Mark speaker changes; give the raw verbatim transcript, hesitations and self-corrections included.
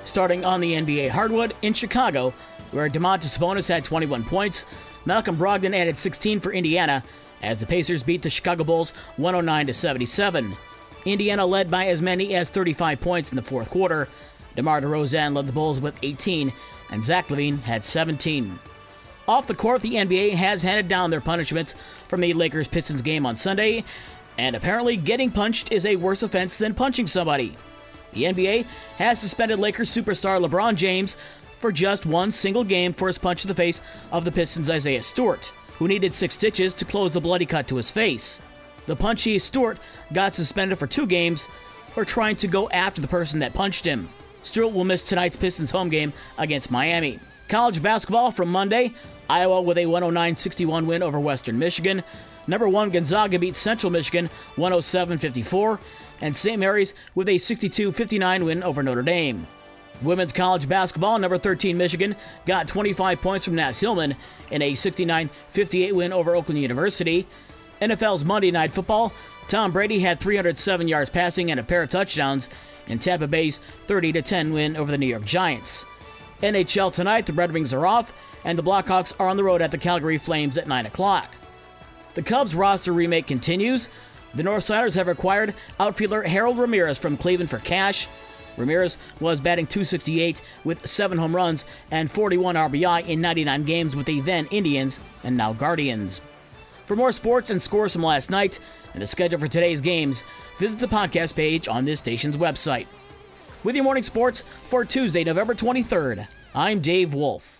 Speaker 1: Starting on the N B A hardwood in Chicago, where Domantas Sabonis had twenty-one points, Malcolm Brogdon added sixteen for Indiana as the Pacers beat the Chicago Bulls one oh nine to seventy-seven. Indiana led by as many as thirty-five points in the fourth quarter. DeMar DeRozan led the Bulls with eighteen, and Zach LaVine had seventeen. Off the court, the N B A has handed down their punishments from the Lakers-Pistons game on Sunday, and apparently getting punched is a worse offense than punching somebody. The N B A has suspended Lakers superstar LeBron James for just one single game for his punch to the face of the Pistons' Isaiah Stewart, who needed six stitches to close the bloody cut to his face. The punchy Stewart got suspended for two games for trying to go after the person that punched him. Stewart will miss tonight's Pistons home game against Miami. College basketball from Monday, Iowa with a one oh nine sixty-one win over Western Michigan. Number one Gonzaga beat Central Michigan one oh seven fifty-four, and Saint Mary's with a sixty-two fifty-nine win over Notre Dame. Women's college basketball, number thirteen Michigan got twenty-five points from Nats Hillman in a sixty-nine fifty-eight win over Oakland University. N F L's Monday Night Football, Tom Brady had three hundred seven yards passing and a pair of touchdowns in Tampa Bay's thirty to ten win over the New York Giants. N H L tonight, the Red Wings are off, and the Blackhawks are on the road at the Calgary Flames at nine o'clock. The Cubs roster remake continues. The Northsiders have acquired outfielder Harold Ramirez from Cleveland for cash. Ramirez was batting two sixty-eight with seven home runs and forty-one R B I in ninety-nine games with the then Indians and now Guardians. For more sports and scores from last night and the schedule for today's games, visit the podcast page on this station's website. With your morning sports for Tuesday, November twenty-third, I'm Dave Wolf.